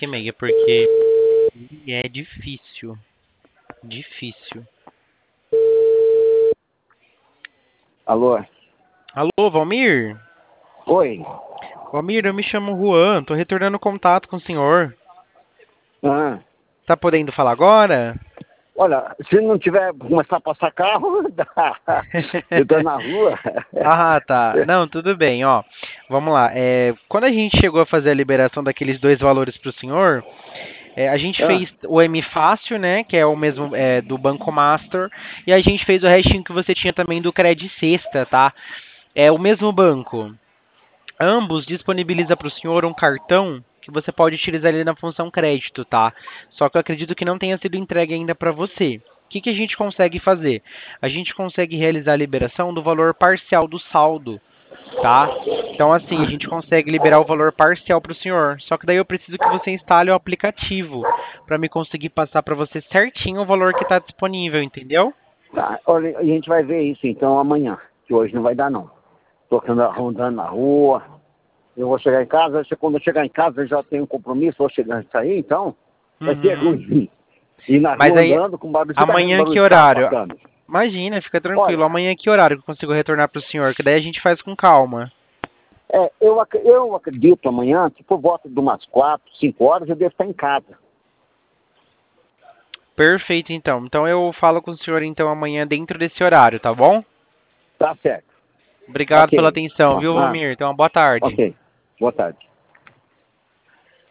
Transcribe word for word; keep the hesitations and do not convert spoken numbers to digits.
que meia, porque é difícil. Difícil. Alô? Alô, Valmir? Oi. Valmir, eu me chamo Juan, tô retornando contato com o senhor. Ah, Tá podendo falar agora? olha, se não tiver começar a passar carro, dá. Eu tô na rua. Ah, tá. Não, tudo bem, ó. Vamos lá. É, quando a gente chegou a fazer a liberação daqueles dois valores para o senhor, é, a gente Ah, fez o M Fácil, né, que é o mesmo é, do Banco Master, e a gente fez o restinho que você tinha também do Credit Sexta, tá? É o mesmo banco. Ambos disponibiliza para o senhor um cartão que você pode utilizar ele na função crédito, tá? Só que eu acredito que não tenha sido entregue ainda para você. O que, que a gente consegue fazer? A gente consegue realizar a liberação do valor parcial do saldo, tá? Então, assim, a gente consegue liberar o valor parcial para o senhor. Só que daí eu preciso que você instale o aplicativo para me conseguir passar para você certinho o valor que está disponível, entendeu? tá. Olha, a gente vai ver isso então amanhã, que hoje não vai dar não. Tô andando rondando na rua. Eu vou chegar em casa, quando eu chegar em casa eu já tenho um compromisso, vou chegar e sair, então vai ser Uhum. ruim. Ir na Mas rua aí, andando com barulho, você tá vendo amanhã barulho que de carro horário? passando. Imagina, fica tranquilo. Olha, Amanhã que horário que eu consigo retornar para o senhor? Que daí a gente faz com calma. é, eu, ac- eu acredito amanhã, que por volta de umas quatro, cinco horas eu devo estar em casa. Perfeito, então. Então eu falo com o senhor então amanhã dentro desse horário, tá bom? Tá certo. Obrigado pela Ok. atenção, viu, Ah, Valmir? Então, boa tarde. ok. Boa tarde.